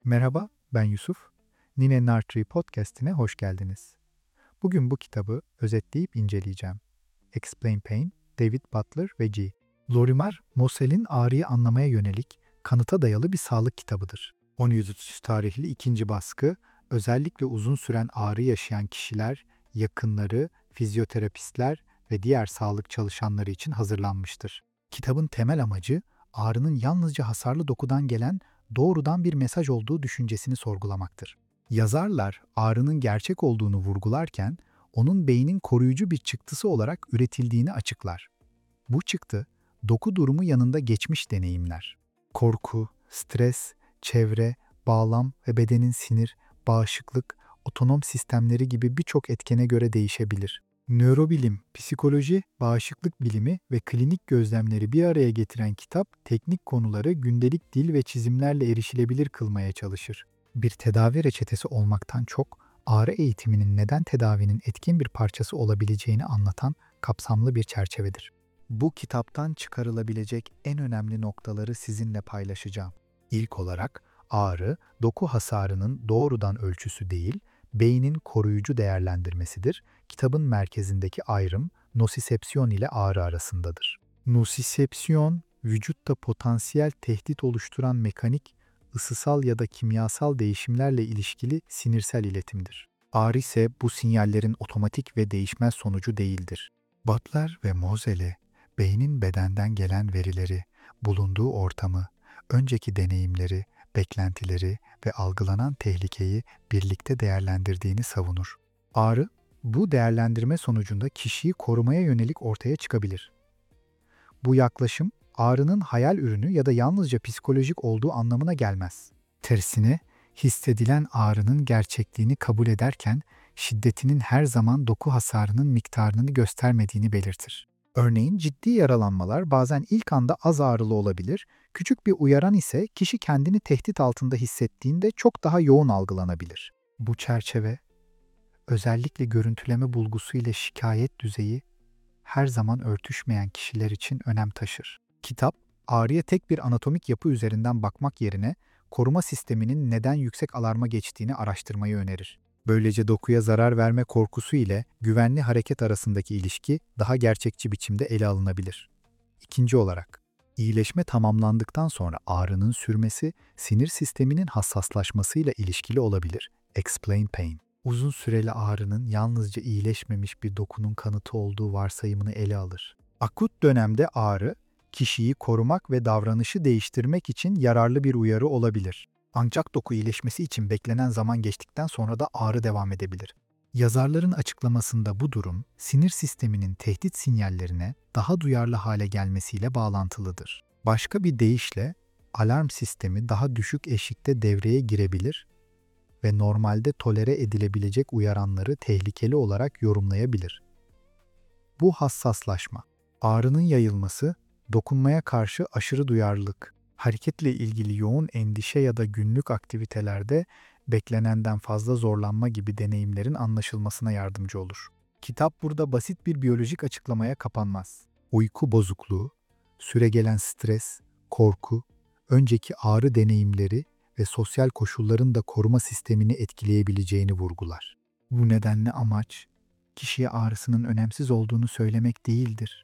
Merhaba, ben Yusuf. Nine Nartree Podcast'ine hoş geldiniz. Bugün bu kitabı özetleyip inceleyeceğim. Explain Pain, David Butler ve G. Lorimer, Mosell'in ağrıyı anlamaya yönelik kanıta dayalı bir sağlık kitabıdır. 1700 tarihli ikinci baskı, özellikle uzun süren ağrı yaşayan kişiler, yakınları, fizyoterapistler ve diğer sağlık çalışanları için hazırlanmıştır. Kitabın temel amacı, ağrının yalnızca hasarlı dokudan gelen doğrudan bir mesaj olduğu düşüncesini sorgulamaktır. Yazarlar ağrının gerçek olduğunu vurgularken, onun beynin koruyucu bir çıktısı olarak üretildiğini açıklar. Bu çıktı, doku durumu yanında geçmiş deneyimler. Korku, stres, çevre, bağlam ve bedenin sinir, bağışıklık, otonom sistemleri gibi birçok etkene göre değişebilir. Nörobilim, psikoloji, bağışıklık bilimi ve klinik gözlemleri bir araya getiren kitap, teknik konuları gündelik dil ve çizimlerle erişilebilir kılmaya çalışır. Bir tedavi reçetesi olmaktan çok, ağrı eğitiminin neden tedavinin etkin bir parçası olabileceğini anlatan kapsamlı bir çerçevedir. Bu kitaptan çıkarılabilecek en önemli noktaları sizinle paylaşacağım. İlk olarak, ağrı, doku hasarının doğrudan ölçüsü değil, beynin koruyucu değerlendirmesidir. Kitabın merkezindeki ayrım, nosisepsiyon ile ağrı arasındadır. Nosisepsiyon, vücutta potansiyel tehdit oluşturan mekanik, ısısal ya da kimyasal değişimlerle ilişkili sinirsel iletimdir. Ağrı ise bu sinyallerin otomatik ve değişmez sonucu değildir. Butler ve Moselle, beynin bedenden gelen verileri, bulunduğu ortamı, önceki deneyimleri, beklentileri ve algılanan tehlikeyi birlikte değerlendirdiğini savunur. Ağrı, bu değerlendirme sonucunda kişiyi korumaya yönelik ortaya çıkabilir. Bu yaklaşım, ağrının hayal ürünü ya da yalnızca psikolojik olduğu anlamına gelmez. Tersine, hissedilen ağrının gerçekliğini kabul ederken, şiddetinin her zaman doku hasarının miktarını göstermediğini belirtir. Örneğin ciddi yaralanmalar bazen ilk anda az ağrılı olabilir, küçük bir uyaran ise kişi kendini tehdit altında hissettiğinde çok daha yoğun algılanabilir. Bu çerçeve, özellikle görüntüleme bulgusu ile şikayet düzeyi her zaman örtüşmeyen kişiler için önem taşır. Kitap, ağrıya tek bir anatomik yapı üzerinden bakmak yerine koruma sisteminin neden yüksek alarma geçtiğini araştırmayı önerir. Böylece dokuya zarar verme korkusu ile güvenli hareket arasındaki ilişki daha gerçekçi biçimde ele alınabilir. İkinci olarak, iyileşme tamamlandıktan sonra ağrının sürmesi sinir sisteminin hassaslaşmasıyla ilişkili olabilir. Explain Pain. Uzun süreli ağrının yalnızca iyileşmemiş bir dokunun kanıtı olduğu varsayımını ele alır. Akut dönemde ağrı, kişiyi korumak ve davranışı değiştirmek için yararlı bir uyarı olabilir. Ancak doku iyileşmesi için beklenen zaman geçtikten sonra da ağrı devam edebilir. Yazarların açıklamasında bu durum, sinir sisteminin tehdit sinyallerine daha duyarlı hale gelmesiyle bağlantılıdır. Başka bir deyişle, alarm sistemi daha düşük eşikte devreye girebilir ve normalde tolere edilebilecek uyaranları tehlikeli olarak yorumlayabilir. Bu hassaslaşma, ağrının yayılması, dokunmaya karşı aşırı duyarlılık, hareketle ilgili yoğun endişe ya da günlük aktivitelerde beklenenden fazla zorlanma gibi deneyimlerin anlaşılmasına yardımcı olur. Kitap burada basit bir biyolojik açıklamaya kapanmaz. Uyku bozukluğu, süregelen stres, korku, önceki ağrı deneyimleri ve sosyal koşulların da koruma sistemini etkileyebileceğini vurgular. Bu nedenle amaç, kişiye ağrısının önemsiz olduğunu söylemek değildir.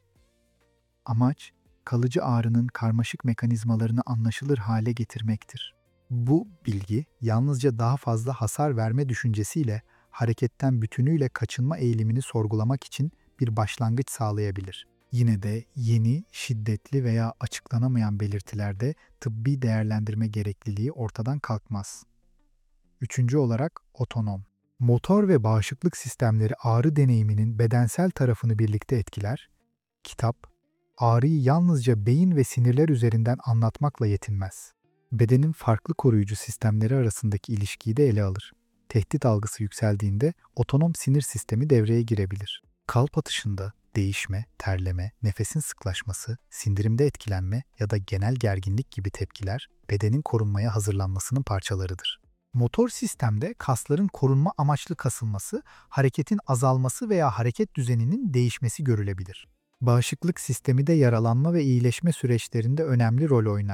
Amaç, kalıcı ağrının karmaşık mekanizmalarını anlaşılır hale getirmektir. Bu bilgi yalnızca daha fazla hasar verme düşüncesiyle hareketten bütünüyle kaçınma eğilimini sorgulamak için bir başlangıç sağlayabilir. Yine de yeni, şiddetli veya açıklanamayan belirtilerde tıbbi değerlendirme gerekliliği ortadan kalkmaz. Üçüncü olarak otonom. Motor ve bağışıklık sistemleri ağrı deneyiminin bedensel tarafını birlikte etkiler. Kitap, ağrıyı yalnızca beyin ve sinirler üzerinden anlatmakla yetinmez. Bedenin farklı koruyucu sistemleri arasındaki ilişkiyi de ele alır. Tehdit algısı yükseldiğinde otonom sinir sistemi devreye girebilir. Kalp atışında değişme, terleme, nefesin sıklaşması, sindirimde etkilenme ya da genel gerginlik gibi tepkiler bedenin korunmaya hazırlanmasının parçalarıdır. Motor sistemde kasların korunma amaçlı kasılması, hareketin azalması veya hareket düzeninin değişmesi görülebilir. Bağışıklık sistemi de yaralanma ve iyileşme süreçlerinde önemli rol oynar.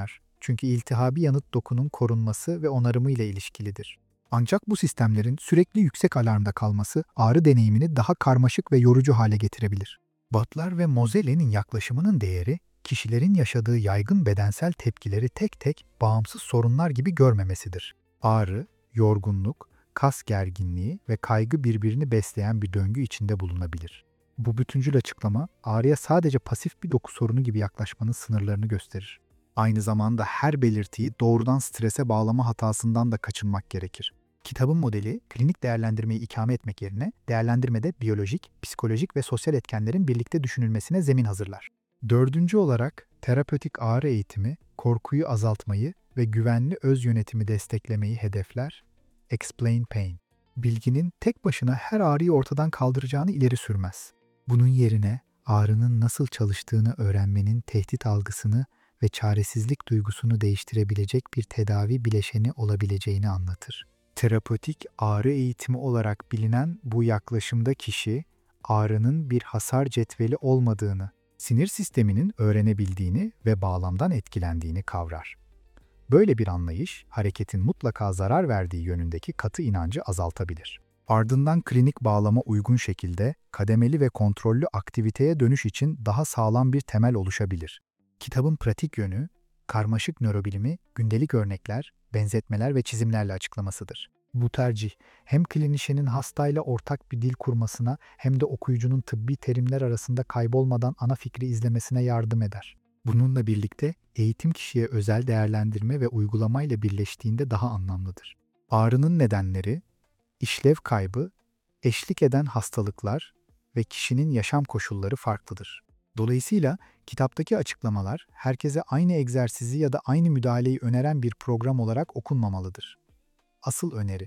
Çünkü iltihabi yanıt dokunun korunması ve onarımı ile ilişkilidir. Ancak bu sistemlerin sürekli yüksek alarmda kalması ağrı deneyimini daha karmaşık ve yorucu hale getirebilir. Butler ve Moseley'nin yaklaşımının değeri, kişilerin yaşadığı yaygın bedensel tepkileri tek tek bağımsız sorunlar gibi görmemesidir. Ağrı, yorgunluk, kas gerginliği ve kaygı birbirini besleyen bir döngü içinde bulunabilir. Bu bütüncül açıklama, ağrıya sadece pasif bir doku sorunu gibi yaklaşmanın sınırlarını gösterir. Aynı zamanda her belirtiyi doğrudan strese bağlama hatasından da kaçınmak gerekir. Kitabın modeli, klinik değerlendirmeyi ikame etmek yerine değerlendirmede biyolojik, psikolojik ve sosyal etkenlerin birlikte düşünülmesine zemin hazırlar. Dördüncü olarak, terapötik ağrı eğitimi, korkuyu azaltmayı ve güvenli öz yönetimi desteklemeyi hedefler. Explain Pain, bilginin tek başına her ağrıyı ortadan kaldıracağını ileri sürmez. Bunun yerine ağrının nasıl çalıştığını öğrenmenin tehdit algısını ve çaresizlik duygusunu değiştirebilecek bir tedavi bileşeni olabileceğini anlatır. Terapötik ağrı eğitimi olarak bilinen bu yaklaşımda kişi, ağrının bir hasar cetveli olmadığını, sinir sisteminin öğrenebildiğini ve bağlamdan etkilendiğini kavrar. Böyle bir anlayış, hareketin mutlaka zarar verdiği yönündeki katı inancı azaltabilir. Ardından klinik bağlama uygun şekilde kademeli ve kontrollü aktiviteye dönüş için daha sağlam bir temel oluşabilir. Kitabın pratik yönü, karmaşık nörobilimi gündelik örnekler, benzetmeler ve çizimlerle açıklamasıdır. Bu tercih, hem klinisyenin hastayla ortak bir dil kurmasına hem de okuyucunun tıbbi terimler arasında kaybolmadan ana fikri izlemesine yardım eder. Bununla birlikte eğitim kişiye özel değerlendirme ve uygulamayla birleştiğinde daha anlamlıdır. Ağrının nedenleri, işlev kaybı, eşlik eden hastalıklar ve kişinin yaşam koşulları farklıdır. Dolayısıyla kitaptaki açıklamalar herkese aynı egzersizi ya da aynı müdahaleyi öneren bir program olarak okunmamalıdır. Asıl öneri,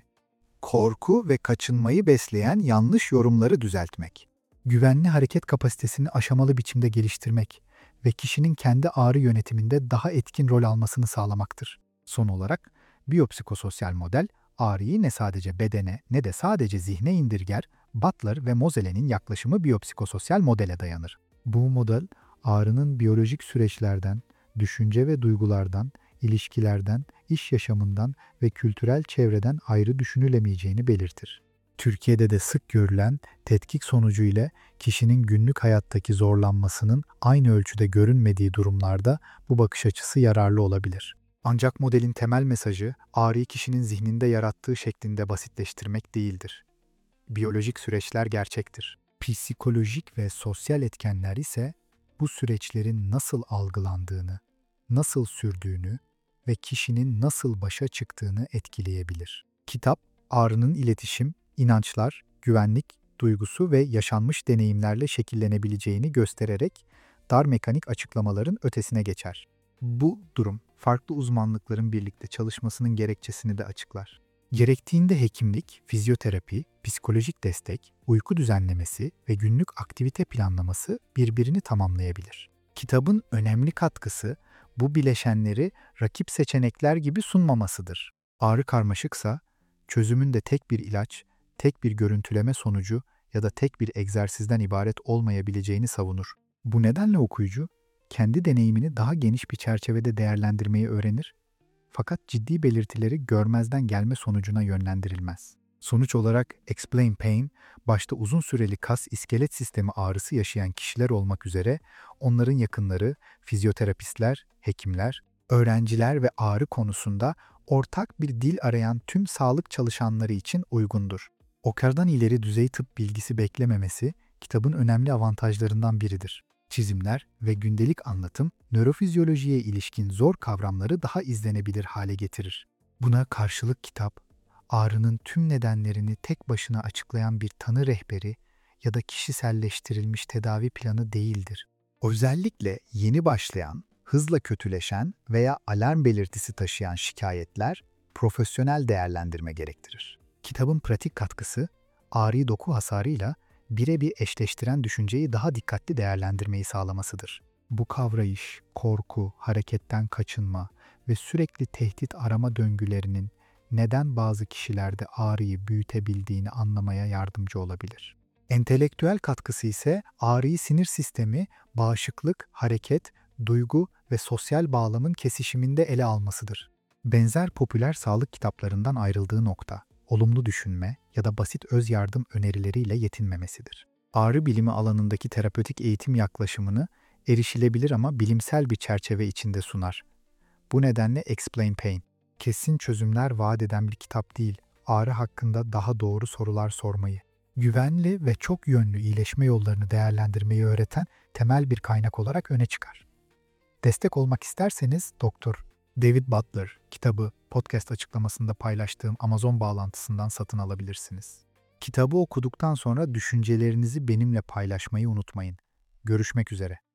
korku ve kaçınmayı besleyen yanlış yorumları düzeltmek, güvenli hareket kapasitesini aşamalı biçimde geliştirmek ve kişinin kendi ağrı yönetiminde daha etkin rol almasını sağlamaktır. Son olarak, biyopsikososyal model, ağrıyı ne sadece bedene ne de sadece zihne indirger, Butler ve Moseley'nin yaklaşımı biyopsikososyal modele dayanır. Bu model, ağrının biyolojik süreçlerden, düşünce ve duygulardan, ilişkilerden, iş yaşamından ve kültürel çevreden ayrı düşünülemeyeceğini belirtir. Türkiye'de de sık görülen tetkik sonucu ile kişinin günlük hayattaki zorlanmasının aynı ölçüde görünmediği durumlarda bu bakış açısı yararlı olabilir. Ancak modelin temel mesajı ağrıyı kişinin zihninde yarattığı şeklinde basitleştirmek değildir. Biyolojik süreçler gerçektir. Psikolojik ve sosyal etkenler ise bu süreçlerin nasıl algılandığını, nasıl sürdüğünü ve kişinin nasıl başa çıktığını etkileyebilir. Kitap, ağrının iletişim, inançlar, güvenlik, duygusu ve yaşanmış deneyimlerle şekillenebileceğini göstererek dar mekanik açıklamaların ötesine geçer. Bu durum, farklı uzmanlıkların birlikte çalışmasının gerekçesini de açıklar. Gerektiğinde hekimlik, fizyoterapi, psikolojik destek, uyku düzenlemesi ve günlük aktivite planlaması birbirini tamamlayabilir. Kitabın önemli katkısı, bu bileşenleri rakip seçenekler gibi sunmamasıdır. Ağrı karmaşıksa, çözümün de tek bir ilaç, tek bir görüntüleme sonucu ya da tek bir egzersizden ibaret olmayabileceğini savunur. Bu nedenle okuyucu, kendi deneyimini daha geniş bir çerçevede değerlendirmeyi öğrenir, fakat ciddi belirtileri görmezden gelme sonucuna yönlendirilmez. Sonuç olarak Explain Pain, başta uzun süreli kas-iskelet sistemi ağrısı yaşayan kişiler olmak üzere onların yakınları, fizyoterapistler, hekimler, öğrenciler ve ağrı konusunda ortak bir dil arayan tüm sağlık çalışanları için uygundur. O kadardan ileri düzey tıp bilgisi beklememesi kitabın önemli avantajlarından biridir. Çizimler ve gündelik anlatım, nörofizyolojiye ilişkin zor kavramları daha izlenebilir hale getirir. Buna karşılık kitap, ağrının tüm nedenlerini tek başına açıklayan bir tanı rehberi ya da kişiselleştirilmiş tedavi planı değildir. Özellikle yeni başlayan, hızla kötüleşen veya alarm belirtisi taşıyan şikayetler profesyonel değerlendirme gerektirir. Kitabın pratik katkısı, ağrıyı doku hasarıyla birebir eşleştiren düşünceyi daha dikkatli değerlendirmeyi sağlamasıdır. Bu kavrayış, korku, hareketten kaçınma ve sürekli tehdit arama döngülerinin neden bazı kişilerde ağrıyı büyütebildiğini anlamaya yardımcı olabilir. Entelektüel katkısı ise ağrıyı sinir sistemi, bağışıklık, hareket, duygu ve sosyal bağlamın kesişiminde ele almasıdır. Benzer popüler sağlık kitaplarından ayrıldığı nokta, olumlu düşünme ya da basit öz yardım önerileriyle yetinmemesidir. Ağrı bilimi alanındaki terapötik eğitim yaklaşımını erişilebilir ama bilimsel bir çerçeve içinde sunar. Bu nedenle Explain Pain, kesin çözümler vaat eden bir kitap değil, ağrı hakkında daha doğru sorular sormayı, güvenli ve çok yönlü iyileşme yollarını değerlendirmeyi öğreten temel bir kaynak olarak öne çıkar. Destek olmak isterseniz Dr. David Butler kitabı podcast açıklamasında paylaştığım Amazon bağlantısından satın alabilirsiniz. Kitabı okuduktan sonra düşüncelerinizi benimle paylaşmayı unutmayın. Görüşmek üzere.